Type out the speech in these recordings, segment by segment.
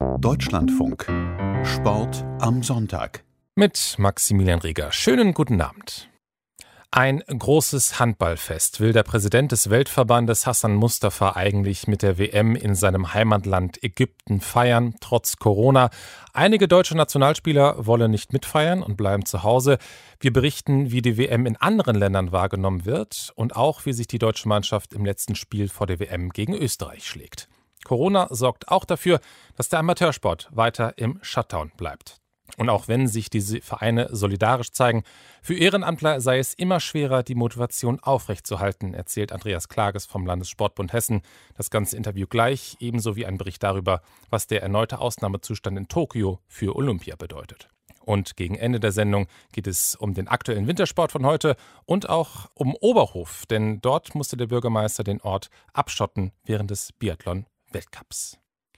Deutschlandfunk. Sport am Sonntag. Mit Maximilian Rieger. Schönen guten Abend. Ein großes Handballfest will der Präsident des Weltverbandes Hassan Mustafa eigentlich mit der WM in seinem Heimatland Ägypten feiern, trotz Corona. Einige deutsche Nationalspieler wollen nicht mitfeiern und bleiben zu Hause. Wir berichten, wie die WM in anderen Ländern wahrgenommen wird und auch, wie sich die deutsche Mannschaft im letzten Spiel vor der WM gegen Österreich schlägt. Corona sorgt auch dafür, dass der Amateursport weiter im Shutdown bleibt. Und auch wenn sich diese Vereine solidarisch zeigen, für Ehrenamtler sei es immer schwerer, die Motivation aufrechtzuerhalten, erzählt Andreas Klages vom Landessportbund Hessen. Das ganze Interview gleich, ebenso wie ein Bericht darüber, was der erneute Ausnahmezustand in Tokio für Olympia bedeutet. Und gegen Ende der Sendung geht es um den aktuellen Wintersport von heute und auch um Oberhof, denn dort musste der Bürgermeister den Ort abschotten während des Biathlon-Weltcups.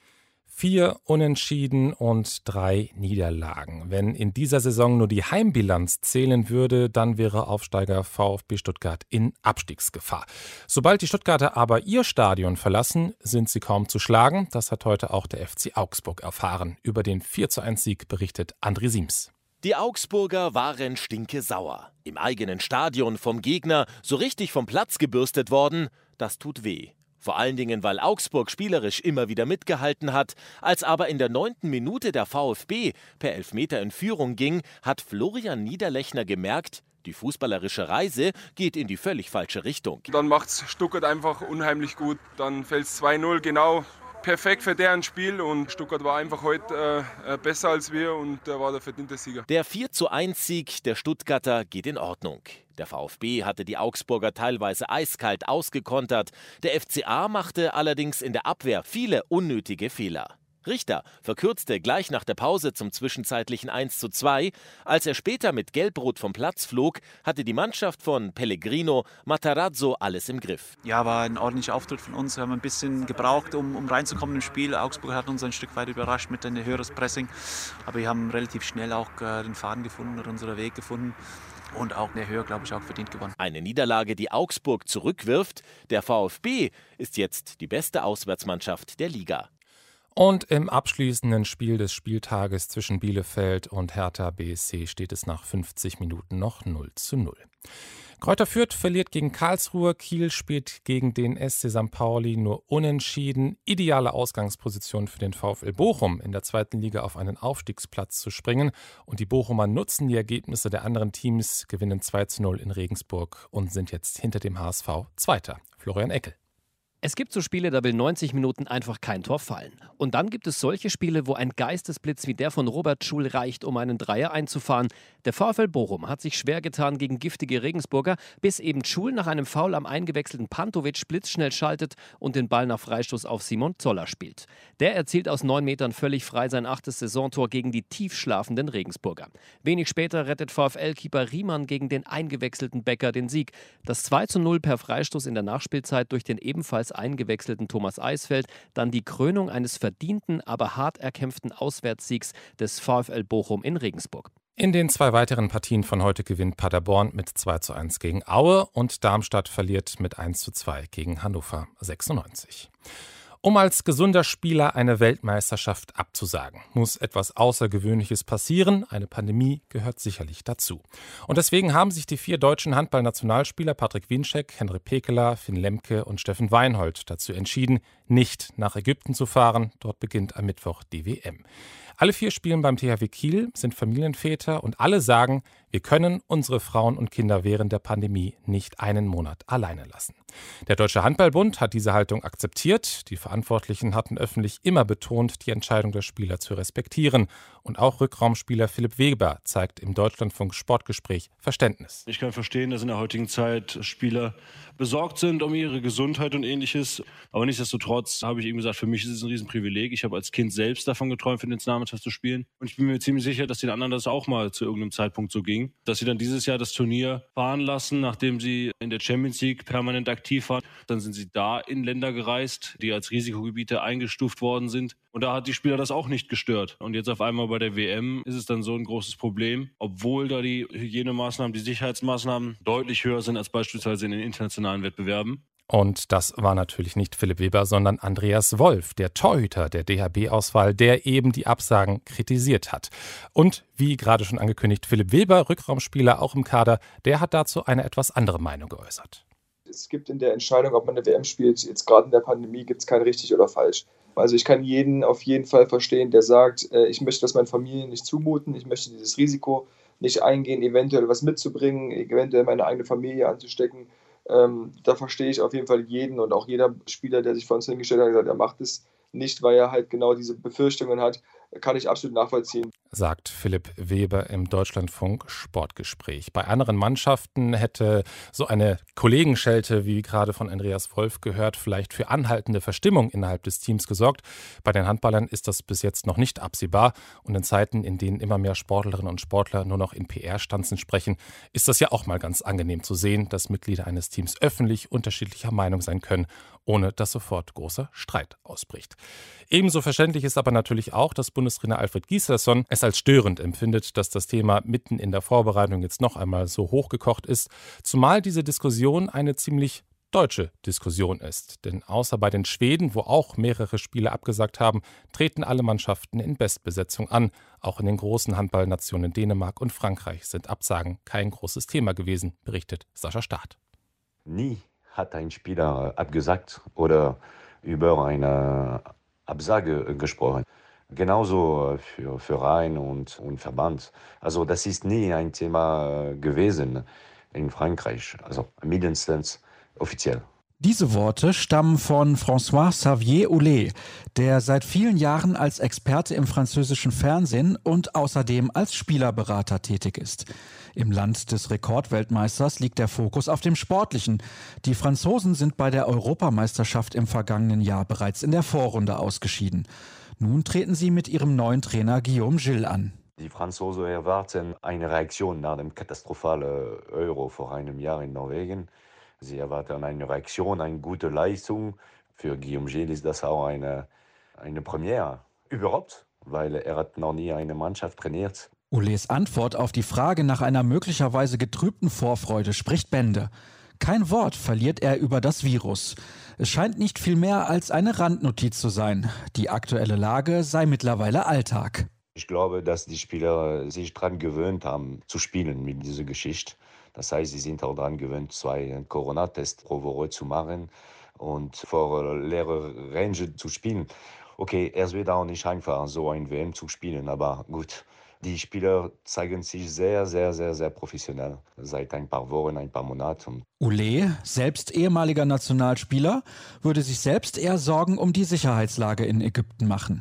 4 Unentschieden und 3 Niederlagen. Wenn in dieser Saison nur die Heimbilanz zählen würde, dann wäre Aufsteiger VfB Stuttgart in Abstiegsgefahr. Sobald die Stuttgarter aber ihr Stadion verlassen, sind sie kaum zu schlagen. Das hat heute auch der FC Augsburg erfahren. Über den 4:1-Sieg berichtet André Siems. Die Augsburger waren stinkesauer. Im eigenen Stadion vom Gegner so richtig vom Platz gebürstet worden. Das tut weh. Vor allen Dingen, weil Augsburg spielerisch immer wieder mitgehalten hat. Als aber in der 9. Minute der VfB per Elfmeter in Führung ging, hat Florian Niederlechner gemerkt, die fußballerische Reise geht in die völlig falsche Richtung. Dann macht's Stuttgart einfach unheimlich gut. Dann fällt's 2-0, genau. Perfekt für deren Spiel und Stuttgart war einfach heute besser als wir und der war der verdiente Sieger. Der 4:1-Sieg der Stuttgarter geht in Ordnung. Der VfB hatte die Augsburger teilweise eiskalt ausgekontert. Der FCA machte allerdings in der Abwehr viele unnötige Fehler. Richter verkürzte gleich nach der Pause zum zwischenzeitlichen 1:2. Als er später mit Gelb-Rot vom Platz flog, hatte die Mannschaft von Pellegrino Matarazzo alles im Griff. Ja, war ein ordentlicher Auftritt von uns. Wir haben ein bisschen gebraucht, um reinzukommen im Spiel. Augsburg hat uns ein Stück weit überrascht mit einem höheres Pressing. Aber wir haben relativ schnell auch den Faden gefunden oder unseren Weg gefunden. Und auch in der Höhe, glaube ich, auch verdient gewonnen. Eine Niederlage, die Augsburg zurückwirft. Der VfB ist jetzt die beste Auswärtsmannschaft der Liga. Und im abschließenden Spiel des Spieltages zwischen Bielefeld und Hertha BSC steht es nach 50 Minuten noch 0:0. Greuther Fürth verliert gegen Karlsruhe, Kiel spielt gegen den SC St. Pauli nur unentschieden. Ideale Ausgangsposition für den VfL Bochum, in der 2. Liga auf einen Aufstiegsplatz zu springen. Und die Bochumer nutzen die Ergebnisse der anderen Teams, gewinnen 2:0 in Regensburg und sind jetzt hinter dem HSV Zweiter. Florian Eckel. Es gibt so Spiele, da will 90 Minuten einfach kein Tor fallen. Und dann gibt es solche Spiele, wo ein Geistesblitz wie der von Robert Schul reicht, um einen Dreier einzufahren. Der VfL Bochum hat sich schwer getan gegen giftige Regensburger, bis eben Schul nach einem Foul am eingewechselten Pantovic blitzschnell schaltet und den Ball nach Freistoß auf Simon Zoller spielt. Der erzielt aus 9 Metern völlig frei sein 8. Saisontor gegen die tief schlafenden Regensburger. Wenig später rettet VfL-Keeper Riemann gegen den eingewechselten Becker den Sieg. Das 2:0 per Freistoß in der Nachspielzeit durch den ebenfalls eingewechselten Thomas Eisfeld, dann die Krönung eines verdienten, aber hart erkämpften Auswärtssiegs des VfL Bochum in Regensburg. In den 2 weiteren Partien von heute gewinnt Paderborn mit 2:1 gegen Aue und Darmstadt verliert mit 1:2 gegen Hannover 96. Um als gesunder Spieler eine Weltmeisterschaft abzusagen, muss etwas Außergewöhnliches passieren. Eine Pandemie gehört sicherlich dazu. Und deswegen haben sich die 4 deutschen Handballnationalspieler Patrick Winczek, Henry Pekeler, Finn Lemke und Steffen Weinhold dazu entschieden, nicht nach Ägypten zu fahren. Dort beginnt am Mittwoch die WM. Alle 4 spielen beim THW Kiel, sind Familienväter und alle sagen, wir können unsere Frauen und Kinder während der Pandemie nicht einen Monat alleine lassen. Der Deutsche Handballbund hat diese Haltung akzeptiert. Die Verantwortlichen hatten öffentlich immer betont, die Entscheidung der Spieler zu respektieren. Und auch Rückraumspieler Philipp Weber zeigt im Deutschlandfunk Sportgespräch Verständnis. Ich kann verstehen, dass in der heutigen Zeit Spieler besorgt sind um ihre Gesundheit und Ähnliches. Aber nichtsdestotrotz habe ich eben gesagt, für mich ist es ein Riesenprivileg. Ich habe als Kind selbst davon geträumt, für die Nationalmannschaft zu spielen. Und ich bin mir ziemlich sicher, dass den anderen das auch mal zu irgendeinem Zeitpunkt so ging. Dass sie dann dieses Jahr das Turnier fahren lassen, nachdem sie in der Champions League permanent aktiv waren. Dann sind sie da in Länder gereist, die als Risikogebiete eingestuft worden sind. Und da hat die Spieler das auch nicht gestört. Und jetzt auf einmal bei der WM ist es dann so ein großes Problem, obwohl da die Hygienemaßnahmen, die Sicherheitsmaßnahmen deutlich höher sind als beispielsweise in den internationalen Wettbewerben. Und das war natürlich nicht Philipp Weber, sondern Andreas Wolf, der Torhüter der DHB-Auswahl, der eben die Absagen kritisiert hat. Und wie gerade schon angekündigt, Philipp Weber, Rückraumspieler auch im Kader, der hat dazu eine etwas andere Meinung geäußert. Es gibt in der Entscheidung, ob man eine WM spielt, jetzt gerade in der Pandemie, gibt es kein richtig oder falsch. Also ich kann jeden auf jeden Fall verstehen, der sagt, ich möchte das meinen Familien nicht zumuten, ich möchte dieses Risiko nicht eingehen, eventuell was mitzubringen, eventuell meine eigene Familie anzustecken. Da verstehe ich auf jeden Fall jeden und auch jeder Spieler, der sich vor uns hingestellt hat, gesagt, er macht es nicht, weil er halt genau diese Befürchtungen hat, kann ich absolut nachvollziehen. Sagt Philipp Weber im Deutschlandfunk Sportgespräch. Bei anderen Mannschaften hätte so eine Kollegenschelte, wie gerade von Andreas Wolf gehört, vielleicht für anhaltende Verstimmung innerhalb des Teams gesorgt. Bei den Handballern ist das bis jetzt noch nicht absehbar. Und in Zeiten, in denen immer mehr Sportlerinnen und Sportler nur noch in PR-Stanzen sprechen, ist das ja auch mal ganz angenehm zu sehen, dass Mitglieder eines Teams öffentlich unterschiedlicher Meinung sein können, ohne dass sofort großer Streit ausbricht. Ebenso verständlich ist aber natürlich auch, dass Bundestrainer Alfred Gislason es als störend empfindet, dass das Thema mitten in der Vorbereitung jetzt noch einmal so hochgekocht ist, zumal diese Diskussion eine ziemlich deutsche Diskussion ist. Denn außer bei den Schweden, wo auch mehrere Spiele abgesagt haben, treten alle Mannschaften in Bestbesetzung an. Auch in den großen Handballnationen Dänemark und Frankreich sind Absagen kein großes Thema gewesen, berichtet Sascha Staat. Nie hat ein Spieler abgesagt oder über eine Absage gesprochen. Genauso für Verein und Verband. Also das ist nie ein Thema gewesen in Frankreich, also mindestens offiziell. Diese Worte stammen von François-Xavier Houllet, der seit vielen Jahren als Experte im französischen Fernsehen und außerdem als Spielerberater tätig ist. Im Land des Rekordweltmeisters liegt der Fokus auf dem Sportlichen. Die Franzosen sind bei der Europameisterschaft im vergangenen Jahr bereits in der Vorrunde ausgeschieden. Nun treten sie mit ihrem neuen Trainer Guillaume Gilles an. Die Franzosen erwarten eine Reaktion nach dem katastrophalen Euro vor einem Jahr in Norwegen. Sie erwarten eine Reaktion, eine gute Leistung. Für Guillaume Gilles ist das auch eine Premiere überhaupt, weil er hat noch nie eine Mannschaft trainiert. Houlets Antwort auf die Frage nach einer möglicherweise getrübten Vorfreude spricht Bände. Kein Wort verliert er über das Virus. Es scheint nicht viel mehr als eine Randnotiz zu sein. Die aktuelle Lage sei mittlerweile Alltag. Ich glaube, dass die Spieler sich daran gewöhnt haben, zu spielen mit dieser Geschichte. Das heißt, sie sind auch daran gewöhnt, 2 Corona-Tests pro Woche zu machen und vor leere Range zu spielen. Okay, es wird auch nicht einfach, so ein WM zu spielen, aber gut. Die Spieler zeigen sich sehr, sehr, sehr, sehr professionell seit ein paar Wochen, ein paar Monaten. Houllet, selbst ehemaliger Nationalspieler, würde sich selbst eher Sorgen um die Sicherheitslage in Ägypten machen.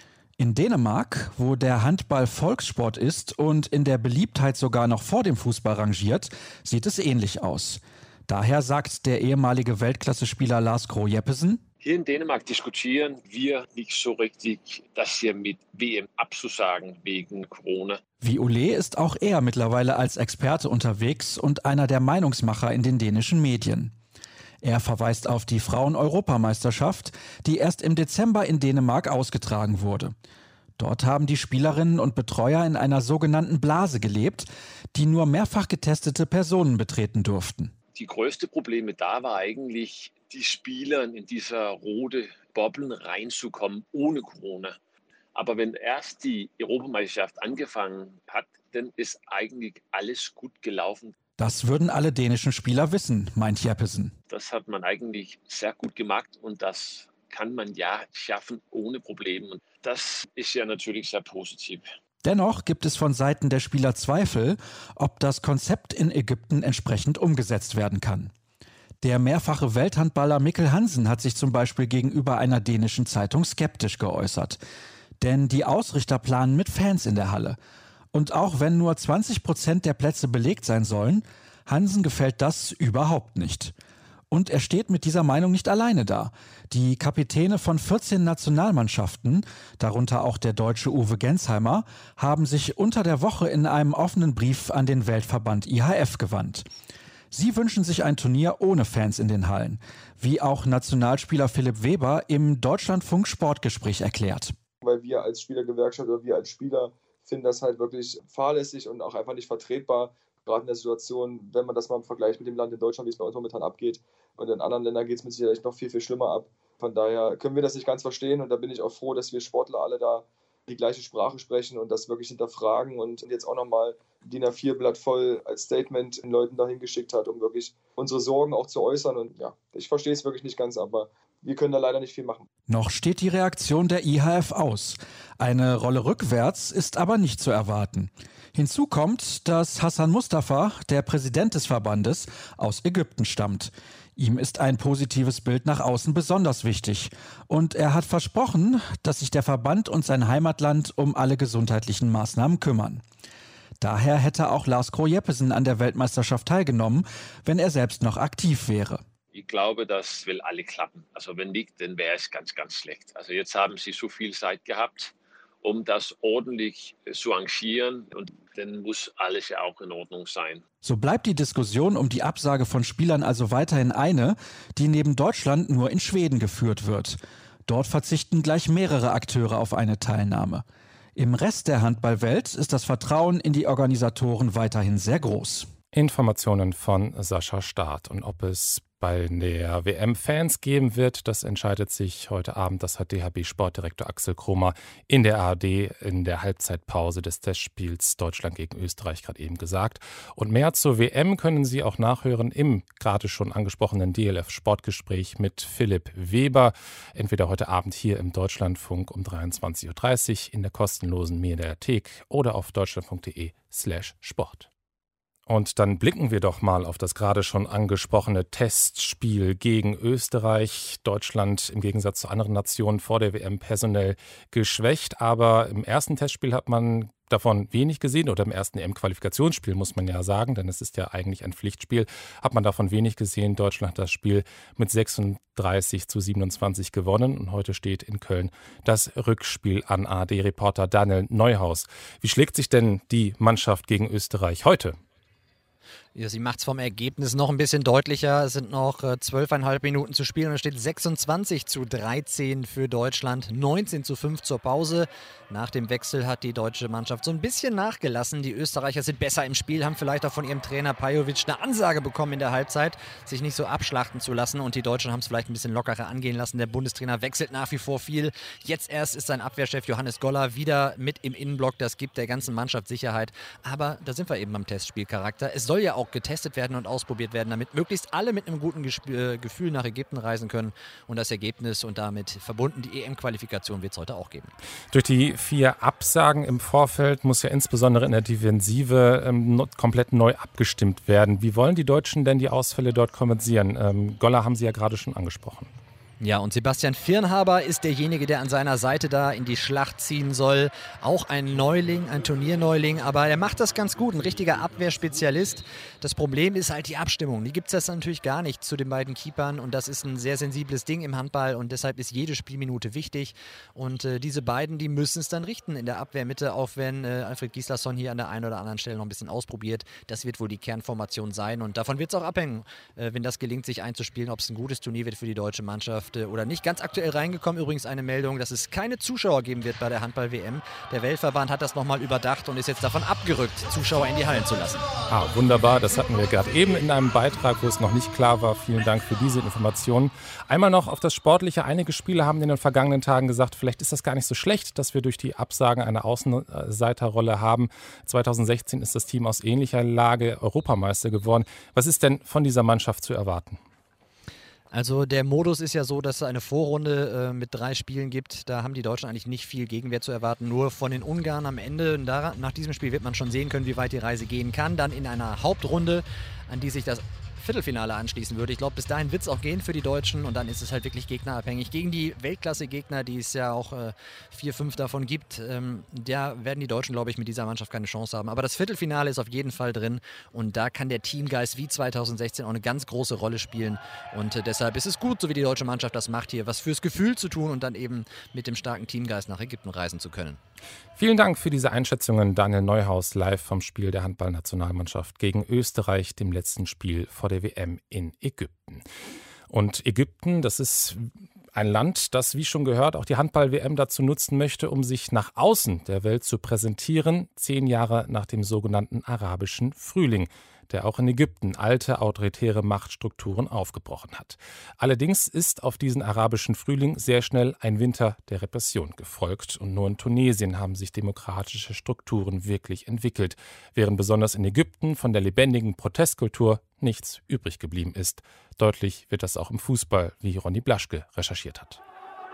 In Dänemark, wo der Handball Volkssport ist und in der Beliebtheit sogar noch vor dem Fußball rangiert, sieht es ähnlich aus. Daher sagt der ehemalige Weltklasse-Spieler Lars Krogh Jeppesen: Hier in Dänemark diskutieren wir nicht so richtig, das hier mit WM abzusagen wegen Corona. Wie Houllet ist auch er mittlerweile als Experte unterwegs und einer der Meinungsmacher in den dänischen Medien. Er verweist auf die Frauen-Europameisterschaft, die erst im Dezember in Dänemark ausgetragen wurde. Dort haben die Spielerinnen und Betreuer in einer sogenannten Blase gelebt, die nur mehrfach getestete Personen betreten durften. Die größte Probleme da war eigentlich, die Spielern in dieser rote Bobeln reinzukommen ohne Corona. Aber wenn erst die Europameisterschaft angefangen hat, dann ist eigentlich alles gut gelaufen. Das würden alle dänischen Spieler wissen, meint Jeppesen. Das hat man eigentlich sehr gut gemacht und das kann man ja schaffen ohne Probleme. Und das ist ja natürlich sehr positiv. Dennoch gibt es von Seiten der Spieler Zweifel, ob das Konzept in Ägypten entsprechend umgesetzt werden kann. Der mehrfache Welthandballer Mikkel Hansen hat sich zum Beispiel gegenüber einer dänischen Zeitung skeptisch geäußert. Denn die Ausrichter planen mit Fans in der Halle. Und auch wenn nur 20% der Plätze belegt sein sollen, Hansen gefällt das überhaupt nicht. Und er steht mit dieser Meinung nicht alleine da. Die Kapitäne von 14 Nationalmannschaften, darunter auch der Deutsche Uwe Gensheimer, haben sich unter der Woche in einem offenen Brief an den Weltverband IHF gewandt. Sie wünschen sich ein Turnier ohne Fans in den Hallen, wie auch Nationalspieler Philipp Weber im Deutschlandfunk Sportgespräch erklärt. Weil wir als Spielergewerkschaft oder wir als Spieler finden das halt wirklich fahrlässig und auch einfach nicht vertretbar, gerade in der Situation, wenn man das mal im Vergleich mit dem Land in Deutschland, wie es bei uns momentan abgeht, Und in anderen Ländern geht es mit Sicherheit noch viel, viel schlimmer ab. Von daher können wir das nicht ganz verstehen und da bin ich auch froh, dass wir Sportler alle da die gleiche Sprache sprechen und das wirklich hinterfragen und jetzt auch nochmal DIN A4-Blatt voll als Statement den Leuten dahin geschickt hat, um wirklich unsere Sorgen auch zu äußern. Und ja, ich verstehe es wirklich nicht ganz, aber wir können da leider nicht viel machen. Noch steht die Reaktion der IHF aus. Eine Rolle rückwärts ist aber nicht zu erwarten. Hinzu kommt, dass Hassan Mustafa, der Präsident des Verbandes, aus Ägypten stammt. Ihm ist ein positives Bild nach außen besonders wichtig. Und er hat versprochen, dass sich der Verband und sein Heimatland um alle gesundheitlichen Maßnahmen kümmern. Daher hätte auch Lars Krogh Jeppesen an der Weltmeisterschaft teilgenommen, wenn er selbst noch aktiv wäre. Ich glaube, das will alle klappen. Also wenn nicht, dann wäre es ganz, ganz schlecht. Also jetzt haben sie so viel Zeit gehabt, um das ordentlich zu arrangieren. Und dann muss alles ja auch in Ordnung sein. So bleibt die Diskussion um die Absage von Spielern also weiterhin eine, die neben Deutschland nur in Schweden geführt wird. Dort verzichten gleich mehrere Akteure auf eine Teilnahme. Im Rest der Handballwelt ist das Vertrauen in die Organisatoren weiterhin sehr groß. Informationen von Sascha Staat. Und ob es bei der WM Fans geben wird, das entscheidet sich heute Abend. Das hat DHB-Sportdirektor Axel Kromer in der ARD in der Halbzeitpause des Testspiels Deutschland gegen Österreich gerade eben gesagt. Und mehr zur WM können Sie auch nachhören im gerade schon angesprochenen DLF-Sportgespräch mit Philipp Weber. Entweder heute Abend hier im Deutschlandfunk um 23.30 Uhr in der kostenlosen Mediathek oder auf deutschlandfunk.de/sport. Und dann blicken wir doch mal auf das gerade schon angesprochene Testspiel gegen Österreich. Deutschland im Gegensatz zu anderen Nationen vor der WM personell geschwächt. Aber im ersten Testspiel hat man davon wenig gesehen, oder im ersten EM-Qualifikationsspiel muss man ja sagen, denn es ist ja eigentlich ein Pflichtspiel, hat man davon wenig gesehen. Deutschland hat das Spiel mit 36-27 gewonnen und heute steht in Köln das Rückspiel an. ARD-Reporter Daniel Neuhaus. Wie schlägt sich denn die Mannschaft gegen Österreich heute? Ja, sie macht es vom Ergebnis noch ein bisschen deutlicher. Es sind noch 12,5 Minuten zu spielen und es steht 26:13 für Deutschland, 19:5 zur Pause. Nach dem Wechsel hat die deutsche Mannschaft so ein bisschen nachgelassen. Die Österreicher sind besser im Spiel, haben vielleicht auch von ihrem Trainer Pajovic eine Ansage bekommen in der Halbzeit, sich nicht so abschlachten zu lassen. Und die Deutschen haben es vielleicht ein bisschen lockerer angehen lassen. Der Bundestrainer wechselt nach wie vor viel. Jetzt erst ist sein Abwehrchef Johannes Goller wieder mit im Innenblock. Das gibt der ganzen Mannschaft Sicherheit. Aber da sind wir eben beim Testspielcharakter. Es soll ja auch getestet werden und ausprobiert werden, damit möglichst alle mit einem guten Gefühl nach Ägypten reisen können. Und das Ergebnis und damit verbunden die EM-Qualifikation wird es heute auch geben. Durch die 4 Absagen im Vorfeld muss ja insbesondere in der Defensive komplett neu abgestimmt werden. Wie wollen die Deutschen denn die Ausfälle dort kompensieren? Goller haben Sie ja gerade schon angesprochen. Ja, und Sebastian Firnhaber ist derjenige, der an seiner Seite da in die Schlacht ziehen soll. Auch ein Neuling, ein Turnierneuling, aber er macht das ganz gut, ein richtiger Abwehrspezialist. Das Problem ist halt die Abstimmung. Die gibt es jetzt natürlich gar nicht zu den beiden Keepern und das ist ein sehr sensibles Ding im Handball und deshalb ist jede Spielminute wichtig. Und diese beiden, die müssen es dann richten in der Abwehrmitte, auch wenn Alfred Gislason hier an der einen oder anderen Stelle noch ein bisschen ausprobiert. Das wird wohl die Kernformation sein und davon wird es auch abhängen, wenn das gelingt, sich einzuspielen, ob es ein gutes Turnier wird für die deutsche Mannschaft oder nicht. Ganz aktuell reingekommen übrigens eine Meldung, dass es keine Zuschauer geben wird bei der Handball-WM. Der Weltverband hat das nochmal überdacht und ist jetzt davon abgerückt, Zuschauer in die Hallen zu lassen. Wunderbar, das hatten wir gerade eben in einem Beitrag, wo es noch nicht klar war. Vielen Dank für diese Informationen. Einmal noch auf das Sportliche. Einige Spieler haben in den vergangenen Tagen gesagt, vielleicht ist das gar nicht so schlecht, dass wir durch die Absagen eine Außenseiterrolle haben. 2016 ist das Team aus ähnlicher Lage Europameister geworden. Was ist denn von dieser Mannschaft zu erwarten? Also der Modus ist ja so, dass es eine Vorrunde mit 3 Spielen gibt. Da haben die Deutschen eigentlich nicht viel Gegenwehr zu erwarten. Nur von den Ungarn am Ende. Nach diesem Spiel wird man schon sehen können, wie weit die Reise gehen kann. Dann in einer Hauptrunde, an die sich das Viertelfinale anschließen würde. Ich glaube, bis dahin wird es auch gehen für die Deutschen und dann ist es halt wirklich gegnerabhängig. Gegen die Weltklasse-Gegner, die es ja auch 4, 5 davon gibt, da werden die Deutschen, glaube ich, mit dieser Mannschaft keine Chance haben. Aber das Viertelfinale ist auf jeden Fall drin und da kann der Teamgeist wie 2016 auch eine ganz große Rolle spielen und deshalb ist es gut, so wie die deutsche Mannschaft das macht, hier was fürs Gefühl zu tun und dann eben mit dem starken Teamgeist nach Ägypten reisen zu können. Vielen Dank für diese Einschätzungen, Daniel Neuhaus, live vom Spiel der Handballnationalmannschaft gegen Österreich, dem letzten Spiel vor der WM in Ägypten. Und Ägypten, das ist ein Land, das, wie schon gehört, auch die Handball-WM dazu nutzen möchte, um sich nach außen der Welt zu präsentieren, 10 Jahre nach dem sogenannten arabischen Frühling. der auch in Ägypten alte autoritäre Machtstrukturen aufgebrochen hat. Allerdings ist auf diesen arabischen Frühling sehr schnell ein Winter der Repression gefolgt und nur in Tunesien haben sich demokratische Strukturen wirklich entwickelt, während besonders in Ägypten von der lebendigen Protestkultur nichts übrig geblieben ist. Deutlich wird das auch im Fußball, wie Ronny Blaschke recherchiert hat.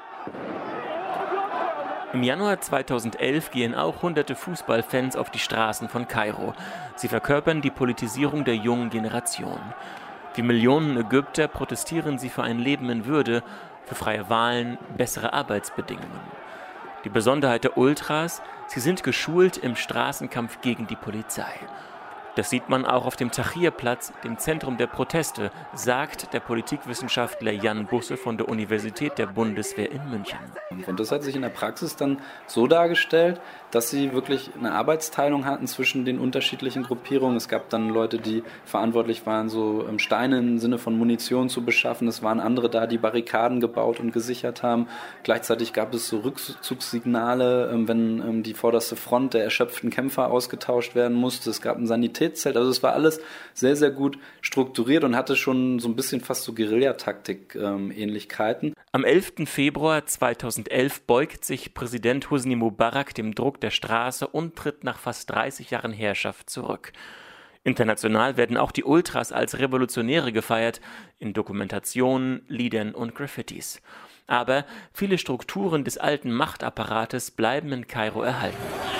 Im Januar 2011 gehen auch hunderte Fußballfans auf die Straßen von Kairo. Sie verkörpern die Politisierung der jungen Generation. Wie Millionen Ägypter protestieren sie für ein Leben in Würde, für freie Wahlen, bessere Arbeitsbedingungen. Die Besonderheit der Ultras, sie sind geschult im Straßenkampf gegen die Polizei. Das sieht man auch auf dem Tahrir-Platz, dem Zentrum der Proteste, sagt der Politikwissenschaftler Jan Busse von der Universität der Bundeswehr in München. Und das hat sich in der Praxis dann so dargestellt, dass sie wirklich eine Arbeitsteilung hatten zwischen den unterschiedlichen Gruppierungen. Es gab dann Leute, die verantwortlich waren, so Steine im Sinne von Munition zu beschaffen. Es waren andere da, die Barrikaden gebaut und gesichert haben. Gleichzeitig gab es so Rückzugssignale, wenn die vorderste Front der erschöpften Kämpfer ausgetauscht werden musste. Es gab ein Sanitätszelt. Also es war alles sehr, sehr gut strukturiert und hatte schon so ein bisschen fast so Guerillataktik-Ähnlichkeiten. Am 11. Februar 2011 beugt sich Präsident Hosni Mubarak dem Druck der Straße und tritt nach fast 30 Jahren Herrschaft zurück. International werden auch die Ultras als Revolutionäre gefeiert, in Dokumentationen, Liedern und Graffitis. Aber viele Strukturen des alten Machtapparates bleiben in Kairo erhalten.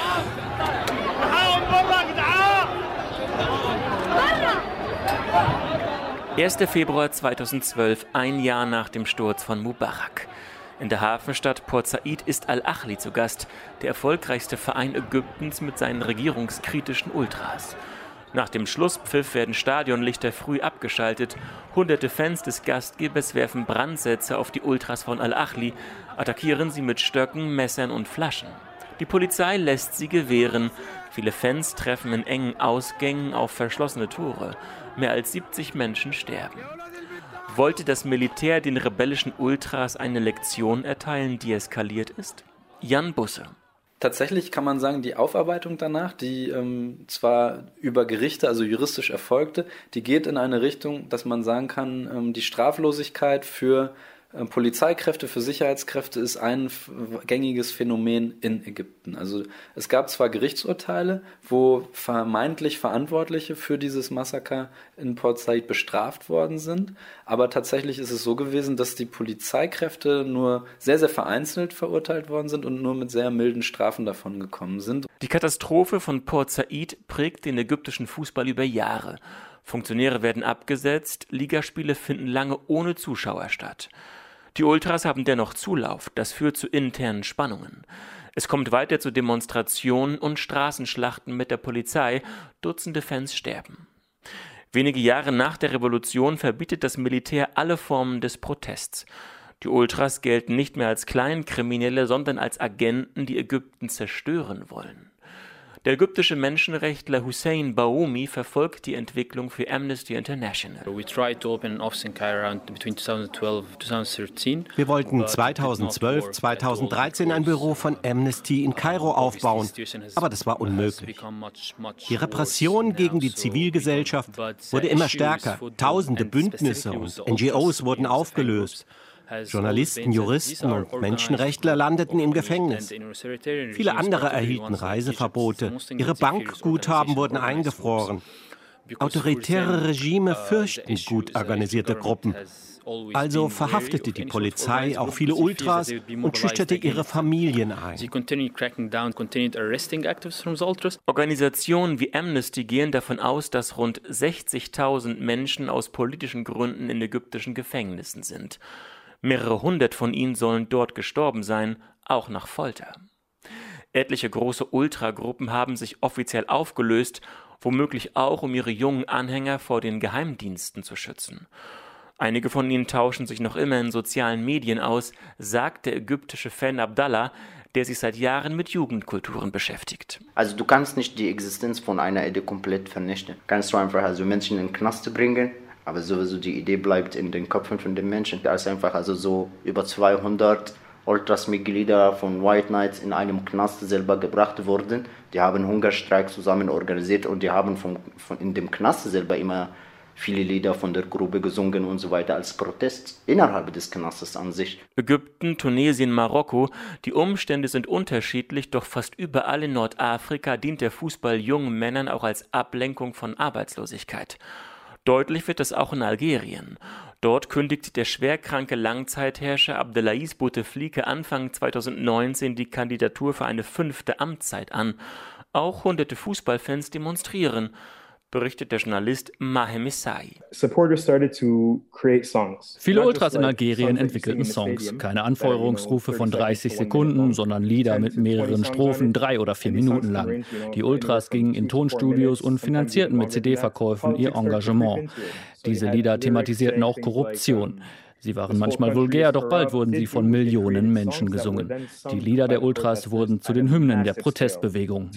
1. Februar 2012, ein Jahr nach dem Sturz von Mubarak. In der Hafenstadt Port Said ist Al-Ahli zu Gast, der erfolgreichste Verein Ägyptens mit seinen regierungskritischen Ultras. Nach dem Schlusspfiff werden Stadionlichter früh abgeschaltet. Hunderte Fans des Gastgebers werfen Brandsätze auf die Ultras von Al-Ahli, attackieren sie mit Stöcken, Messern und Flaschen. Die Polizei lässt sie gewähren. Viele Fans treffen in engen Ausgängen auf verschlossene Tore. Mehr als 70 Menschen sterben. Wollte das Militär den rebellischen Ultras eine Lektion erteilen, die eskaliert ist? Jan Busse. Tatsächlich kann man sagen, die Aufarbeitung danach, die zwar über Gerichte, also juristisch erfolgte, die geht in eine Richtung, dass man sagen kann, die Straflosigkeit für Polizeikräfte, für Sicherheitskräfte ist ein gängiges Phänomen in Ägypten. Also es gab zwar Gerichtsurteile, wo vermeintlich Verantwortliche für dieses Massaker in Port Said bestraft worden sind, aber tatsächlich ist es so gewesen, dass die Polizeikräfte nur sehr, sehr vereinzelt verurteilt worden sind und nur mit sehr milden Strafen davon gekommen sind. Die Katastrophe von Port Said prägt den ägyptischen Fußball über Jahre. Funktionäre werden abgesetzt, Ligaspiele finden lange ohne Zuschauer statt. Die Ultras haben dennoch Zulauf, das führt zu internen Spannungen. Es kommt weiter zu Demonstrationen und Straßenschlachten mit der Polizei, Dutzende Fans sterben. Wenige Jahre nach der Revolution verbietet das Militär alle Formen des Protests. Die Ultras gelten nicht mehr als Kleinkriminelle, sondern als Agenten, die Ägypten zerstören wollen. Der ägyptische Menschenrechtler Hussein Baoumi verfolgt die Entwicklung für Amnesty International. Wir wollten 2012, 2013 ein Büro von Amnesty in Kairo aufbauen, aber das war unmöglich. Die Repression gegen die Zivilgesellschaft wurde immer stärker. Tausende Bündnisse und NGOs wurden aufgelöst. Journalisten, Juristen und Menschenrechtler landeten im Gefängnis. Viele andere erhielten Reiseverbote. Ihre Bankguthaben wurden eingefroren. Autoritäre Regime fürchten gut organisierte Gruppen. Also verhaftete die Polizei auch viele Ultras und schüchterte ihre Familien ein. Organisationen wie Amnesty gehen davon aus, dass rund 60.000 Menschen aus politischen Gründen in ägyptischen Gefängnissen sind. Mehrere hundert von ihnen sollen dort gestorben sein, auch nach Folter. Etliche große Ultragruppen haben sich offiziell aufgelöst, womöglich auch, um ihre jungen Anhänger vor den Geheimdiensten zu schützen. Einige von ihnen tauschen sich noch immer in sozialen Medien aus, sagt der ägyptische Fan Abdallah, der sich seit Jahren mit Jugendkulturen beschäftigt. Also du kannst nicht die Existenz von einer Idee komplett vernichten. Kannst du einfach Menschen in den Knast bringen, aber sowieso die Idee bleibt in den Köpfen von den Menschen. Da ist einfach so über 200 Ultras-Mitglieder von White Knights in einem Knast selber gebracht wurden. Die haben Hungerstreik zusammen organisiert und die haben in dem Knast selber immer viele Lieder von der Grube gesungen und so weiter als Protest innerhalb des Knastes an sich. Ägypten, Tunesien, Marokko, die Umstände sind unterschiedlich, doch fast überall in Nordafrika dient der Fußball jungen Männern auch als Ablenkung von Arbeitslosigkeit. Deutlich wird das auch in Algerien. Dort kündigt der schwerkranke Langzeitherrscher Abdelaziz Bouteflika Anfang 2019 die Kandidatur für eine 5. Amtszeit an. Auch hunderte Fußballfans demonstrieren, berichtet der Journalist Mahem Messai. Viele Ultras in Algerien entwickelten Songs. Keine Anfeuerungsrufe von 30 Sekunden, sondern Lieder mit mehreren Strophen, 3 oder 4 Minuten lang. Die Ultras gingen in Tonstudios und finanzierten mit CD-Verkäufen ihr Engagement. Diese Lieder thematisierten auch Korruption. Sie waren manchmal vulgär, doch bald wurden sie von Millionen Menschen gesungen. Die Lieder der Ultras wurden zu den Hymnen der Protestbewegung.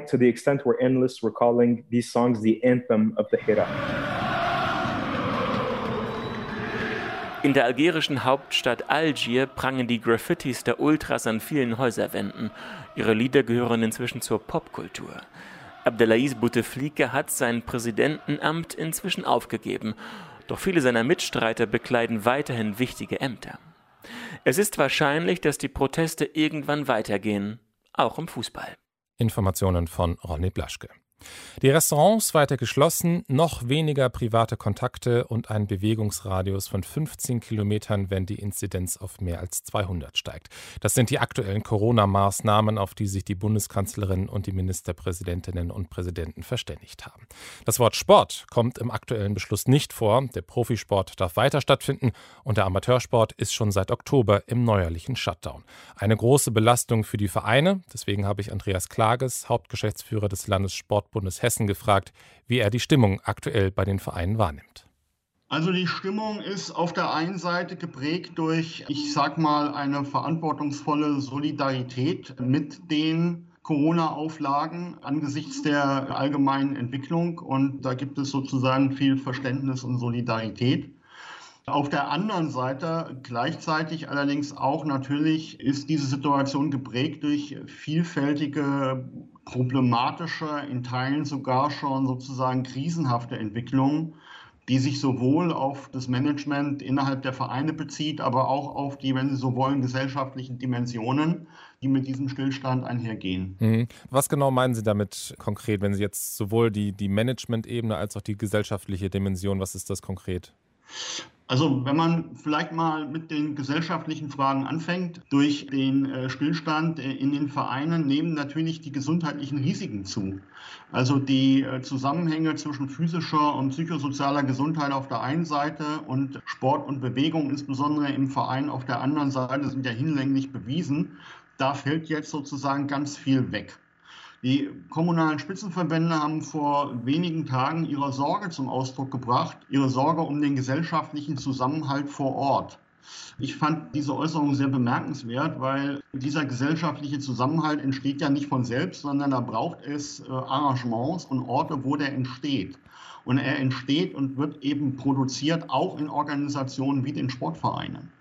In der algerischen Hauptstadt Algier prangen die Graffitis der Ultras an vielen Häuserwänden. Ihre Lieder gehören inzwischen zur Popkultur. Abdelaziz Bouteflika hat sein Präsidentenamt inzwischen aufgegeben. Doch viele seiner Mitstreiter bekleiden weiterhin wichtige Ämter. Es ist wahrscheinlich, dass die Proteste irgendwann weitergehen, auch im Fußball. Informationen von Ronny Blaschke. Die Restaurants weiter geschlossen, noch weniger private Kontakte und ein Bewegungsradius von 15 Kilometern, wenn die Inzidenz auf mehr als 200 steigt. Das sind die aktuellen Corona-Maßnahmen, auf die sich die Bundeskanzlerin und die Ministerpräsidentinnen und Präsidenten verständigt haben. Das Wort Sport kommt im aktuellen Beschluss nicht vor. Der Profisport darf weiter stattfinden und der Amateursport ist schon seit Oktober im neuerlichen Shutdown. Eine große Belastung für die Vereine. Deswegen habe ich Andreas Klages, Hauptgeschäftsführer des Landessportbundes Hessen, gefragt, wie er die Stimmung aktuell bei den Vereinen wahrnimmt. Also die Stimmung ist auf der einen Seite geprägt durch, ich sag mal, eine verantwortungsvolle Solidarität mit den Corona-Auflagen angesichts der allgemeinen Entwicklung. Und da gibt es sozusagen viel Verständnis und Solidarität. Auf der anderen Seite gleichzeitig allerdings auch natürlich ist diese Situation geprägt durch vielfältige, problematische, in Teilen sogar schon sozusagen krisenhafte Entwicklungen, die sich sowohl auf das Management innerhalb der Vereine bezieht, aber auch auf die, wenn Sie so wollen, gesellschaftlichen Dimensionen, die mit diesem Stillstand einhergehen. Was genau meinen Sie damit konkret, wenn Sie jetzt sowohl die Management-Ebene als auch die gesellschaftliche Dimension, was ist das konkret? Also wenn man vielleicht mal mit den gesellschaftlichen Fragen anfängt, durch den Stillstand in den Vereinen nehmen natürlich die gesundheitlichen Risiken zu. Also die Zusammenhänge zwischen physischer und psychosozialer Gesundheit auf der einen Seite und Sport und Bewegung, insbesondere im Verein auf der anderen Seite, sind ja hinlänglich bewiesen. Da fällt jetzt sozusagen ganz viel weg. Die kommunalen Spitzenverbände haben vor wenigen Tagen ihre Sorge zum Ausdruck gebracht, ihre Sorge um den gesellschaftlichen Zusammenhalt vor Ort. Ich fand diese Äußerung sehr bemerkenswert, weil dieser gesellschaftliche Zusammenhalt entsteht ja nicht von selbst, sondern da braucht es Arrangements und Orte, wo der entsteht. Und er entsteht und wird eben produziert, auch in Organisationen wie den Sportvereinen.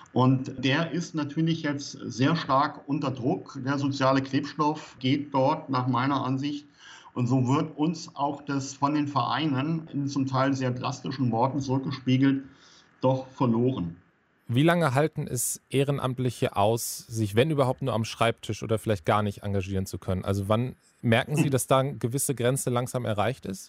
Und der ist natürlich jetzt sehr stark unter Druck. Der soziale Klebstoff geht dort nach meiner Ansicht. Und so wird uns auch das von den Vereinen in zum Teil sehr drastischen Worten zurückgespiegelt, doch verloren. Wie lange halten es Ehrenamtliche aus, sich, wenn überhaupt, nur am Schreibtisch oder vielleicht gar nicht engagieren zu können? Also wann merken Sie, dass da eine gewisse Grenze langsam erreicht ist?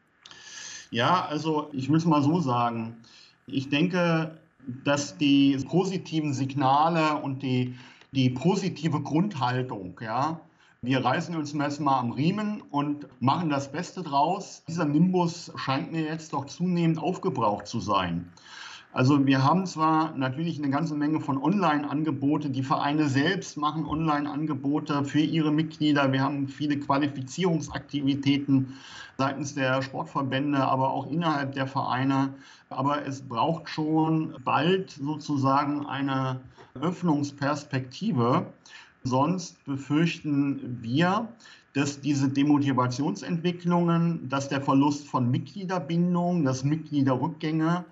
Ja, also ich will es mal so sagen. Ich denke, dass die positiven Signale und die positive Grundhaltung, ja, wir reißen uns erstmal am Riemen und machen das Beste draus. Dieser Nimbus scheint mir jetzt doch zunehmend aufgebraucht zu sein. Also wir haben zwar natürlich eine ganze Menge von Online-Angebote, die Vereine selbst machen Online-Angebote für ihre Mitglieder. Wir haben viele Qualifizierungsaktivitäten seitens der Sportverbände, aber auch innerhalb der Vereine. Aber es braucht schon bald sozusagen eine Öffnungsperspektive. Sonst befürchten wir, dass diese Demotivationsentwicklungen, dass der Verlust von Mitgliederbindung, dass Mitgliederrückgänge,